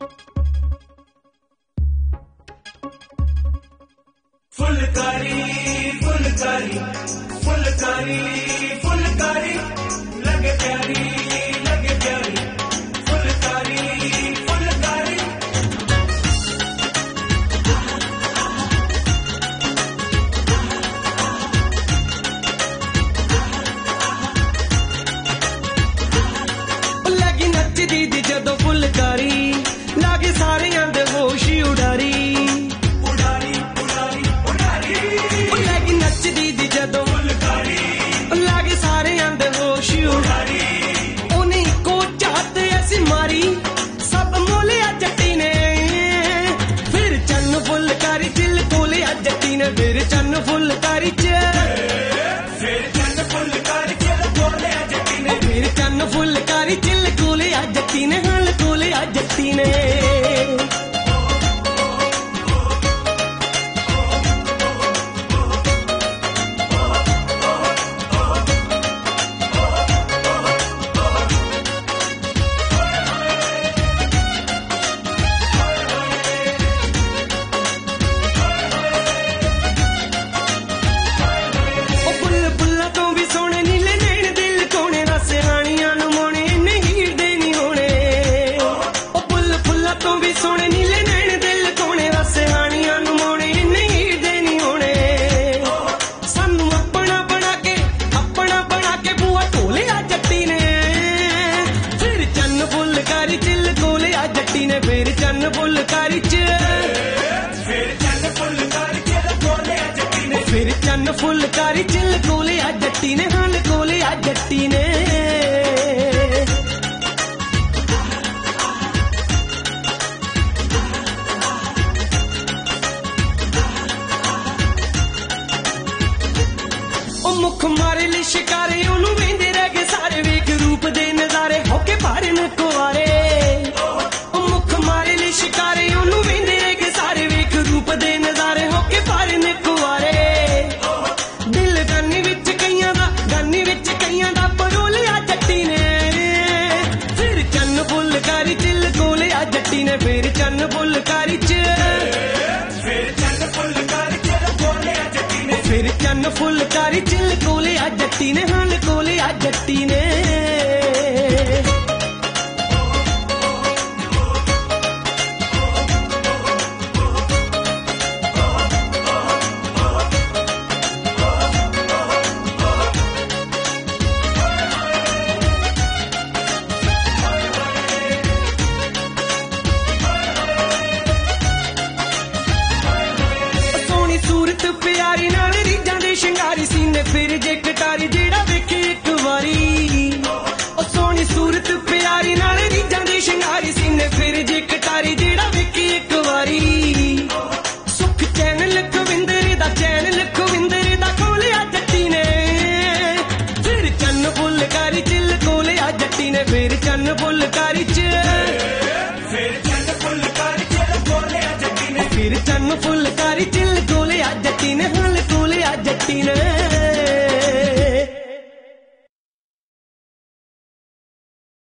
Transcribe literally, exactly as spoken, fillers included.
फुलकारी फुलकारी फुलकारी फुलकारी लगे प्यारी लगे प्यारी फुलकारी फुलकारी लगी नचदी दी जदों फुलकारी लागे सारे आंदे होश उडारी फिर चन्न फुलकारी च फिर चन्न फुलकारी चिल कोले आ जट्टी ने फिर चन्न फुलकारी चिल कोले आ जट्टी ने हल कोले आ जट्टी ने फिर चन्न फुलकारी च फिर चन्न फुलकारी चिल कोले आ जट्टी ने फिर चन्न फुलकारी चिल कोले आ जट्टी ने हल कोले आ जट्टी ने ओ मुख मारे ले शिकारे ओनू वेंदे रह गए सारे वेख रूप दे नजारे होके भारे न कुआरे शिकारे ओनू वेंदे के सारे वेख रूप दे नजारे होके पारे ने कुआरे दिल गानी विच कईयां दा गानी विच कईयां दा परोलिया जट्टी ने फिर चन्न फुलकारी चिल कोले आ जट्टी ने फिर चन्न फुलकारी च फिर चन्न फुलकारी चिल कोले आ जट्टी ने फिर चन्न फुलकारी चिल कोले आ जट्टी ने हल कोले आ जट्टी ने प्यारी नाल रीझां दे शिंगारी सीने फिर जे कटारी जेड़ा वेखे एक वारी ओ सोहनी सूरत प्यारी नाल रीझां दे शिंगारी सीने फिर जे कटारी जेड़ा वेखे एक वारी सुख चैन लखविंदर दा चैन लखविंदर दा कोले आ जट्टी ने फिर चन्न फुलकारी चिल कोले आ जट्टी ने फिर चन्न फुलकारी च फिर चन्न फुलकारी चिल कोले आ जट्टी ने फिर चन्न फुलकारी चिल कोले आ जट्टी ने हल कोले आ जट्टी ने